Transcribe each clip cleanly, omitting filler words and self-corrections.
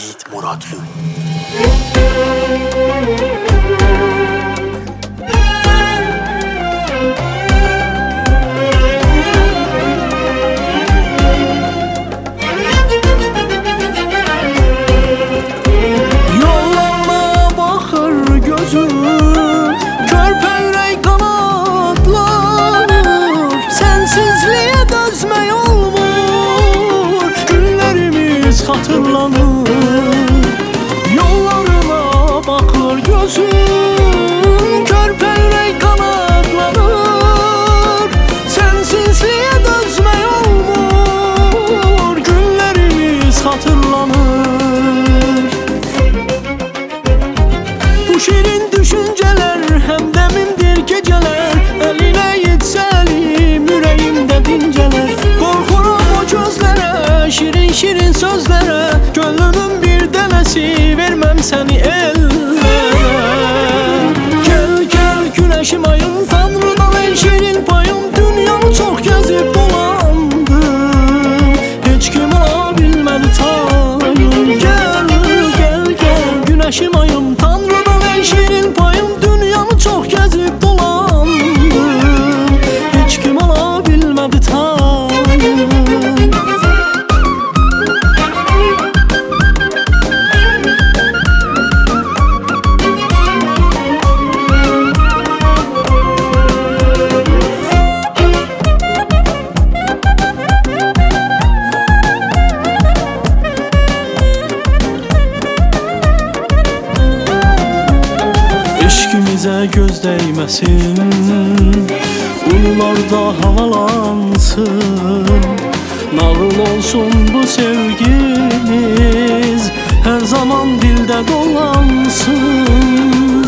Seyit Muratlı. Yollarına bakır gözüm, körpevrek kanatlanır. Sensizliğe dözme olmur, günlerimiz hatırlanır. Yollarına bakır gözüm, körpevrek kanatlanır. Sensizliğe dözme olmur, günlerimiz hatırlanır. Bu şirin düşünceler hemdemimdir geceler. Eline yetse elim, yüreğimde dinceler. Korkuram o gözlere, şirin şirin sözlere. Gönlümün bir denesi, vermem seni ellere. Gel gel güneşim ayım, Tanrı'dan en şirin payım. Dünyanı çok gezip dolandım, hiç kim olabilmedi tayım. Gel gel gel güneşim ayım, Tanrı'dan en şirin payım. Dünyanı çok gezip dolandım, hiç kim olabilmedi tayım. Eşkimize göz değmesin, ulularda havalansın. Nağıl olsun bu sevgimiz, her zaman dilde dolansın.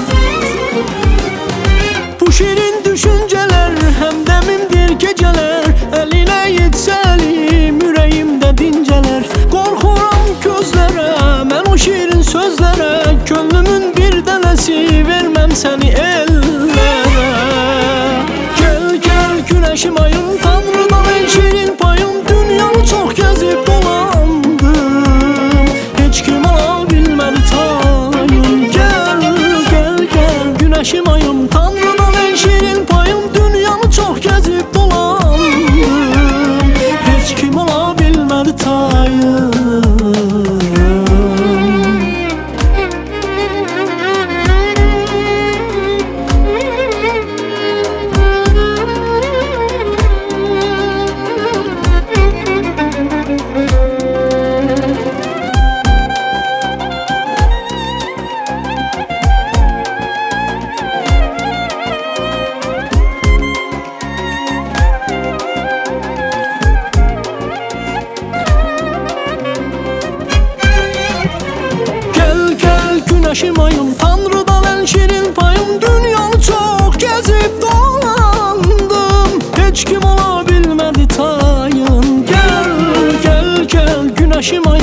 Bu şirin düşünceler hemdemimdir geceler. Eline yetse elim, yüreğimde dinceler. Korkuram gözlere, ben o şirin sözlere. Gönlümün bir denesi, vermem seni ellere. Gel gel güneşim ayım, Tanrı'dan en şirin payım. Dünyanı çok gezip dolandım, hiç kim olabilmedi tayım. Gel gel gel güneşim ayım, Tanrı'dan en şirin payım. Dünyanı çok gezip dolandım, hiç kim olabilmedi tayım. Güneşim ayım, Tanrı'dan en şirin payım. Dünyanı çok gezip dolandım, hiç kim olabilmedi tayım. Gel gel gel güneşim ayım,